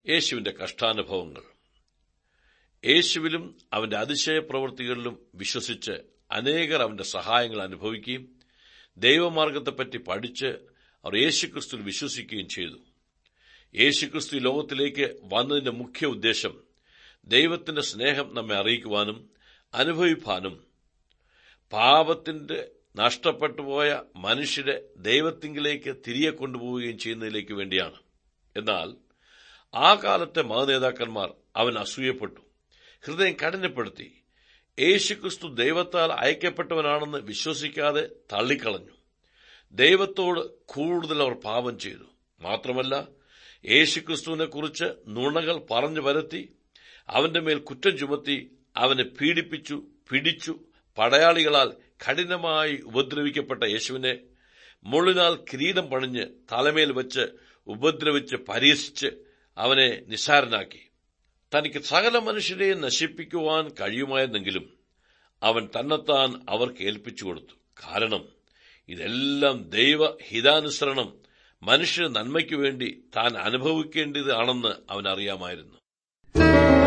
യേശുവിന്റെ കഷ്ടാനുഭവങ്ങൾ. യേശുവിലും അവന്റെ അതിശയ പ്രവൃത്തികളിലും വിശ്വസിച്ച് അനേകർ അവന്റെ സഹായങ്ങൾ അനുഭവിക്കുകയും ദൈവമാർഗത്തെപ്പറ്റി പഠിച്ച് അവർ യേശുക്രിസ്തുവിൽ വിശ്വസിക്കുകയും ചെയ്തു. യേശുക്രിസ്തു ലോകത്തിലേക്ക് വന്നതിന്റെ മുഖ്യ ഉദ്ദേശം ദൈവത്തിന്റെ സ്നേഹം നമ്മെ അറിയിക്കുവാനും അനുഭവിപ്പാനും പാപത്തിന്റെ നഷ്ടപ്പെട്ടുപോയ മനുഷ്യരെ ദൈവത്തിങ്കിലേക്ക് തിരികെ കൊണ്ടുപോവുകയും ചെയ്യുന്നതിലേക്ക് വേണ്ടിയാണ്. എന്നാൽ ആ കാലത്തെ മതനേതാക്കന്മാർ അവൻ അസൂയപ്പെട്ടു, ഹൃദയം കഠിനപ്പെടുത്തി, യേശുക്രിസ്തു ദൈവത്താൽ അയക്കപ്പെട്ടവനാണെന്ന് വിശ്വസിക്കാതെ തള്ളിക്കളഞ്ഞു. ദൈവത്തോട് കൂടുതൽ അവർ പാപം ചെയ്തു. മാത്രമല്ല, യേശുക്രിസ്തുവിനെ കുറിച്ച് നുണകൾ പറഞ്ഞു വരുത്തി അവന്റെ മേൽ കുറ്റം ചുമത്തി അവനെ പീഡിപ്പിച്ചു, പിടിച്ചു. പടയാളികളാൽ കഠിനമായി ഉപദ്രവിക്കപ്പെട്ട യേശുവിനെ മുള്ളിനാൽ കിരീടം പണിഞ്ഞ് തലമേൽ വെച്ച് ഉപദ്രവിച്ച് പരിഹസിച്ച് അവനെ നിസ്സാരനാക്കി. തനിക്ക് സകല മനുഷ്യരെയും നശിപ്പിക്കുവാൻ കഴിയുമായിരുന്നെങ്കിലും അവൻ തന്നെത്താൻ അവർക്ക് ഏൽപ്പിച്ചു കൊടുത്തു. കാരണം ഇതെല്ലാം ദൈവഹിതാനുസരണം മനുഷ്യന്റെ നന്മയ്ക്കു വേണ്ടി താൻ അനുഭവിക്കേണ്ടതാണെന്ന് അവൻ അറിയാമായിരുന്നു.